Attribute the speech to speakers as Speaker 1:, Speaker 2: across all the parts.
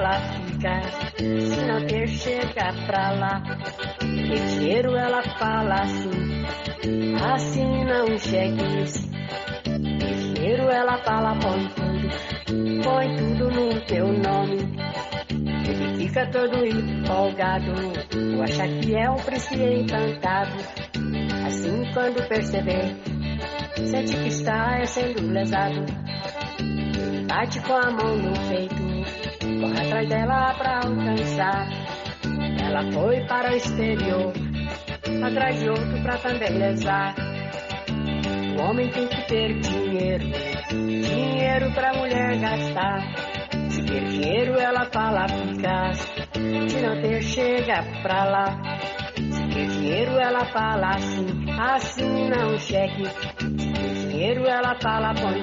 Speaker 1: fala fica, se não ter chega pra lá. E dinheiro ela fala assim, assina um cheque. E dinheiro ela fala põe tudo no teu nome. Ele fica todo empolgado, tu acha que é um príncipe encantado. Assim quando perceber, sente que está sendo lesado. Bate com a mão no peito, corre atrás dela pra alcançar. Ela foi para o exterior, atrás de outro pra também lesar. O homem tem que ter dinheiro pra mulher gastar. Se ter dinheiro ela fala eficaz, se não ter chega pra lá. Se ter dinheiro ela fala assim, assina um cheque. Se ter dinheiro ela fala põe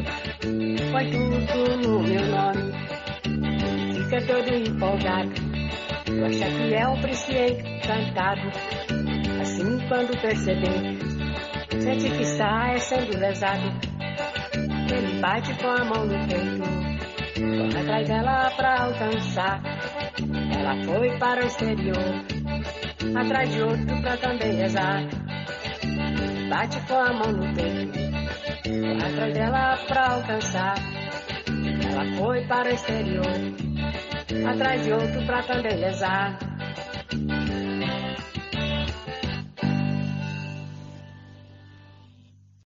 Speaker 1: tudo no meu nome. Fica todo empolgado, tu acha que é um príncipe encantado. Assim quando perceber, sente que está sendo lesado. Ele bate com a mão no peito, corre atrás dela pra alcançar. Ela foi para o exterior, atrás de outro pra também rezar. Bate com a mão no peito, corre atrás dela pra alcançar. Ela foi para o exterior, atrás de outro pra também rezar.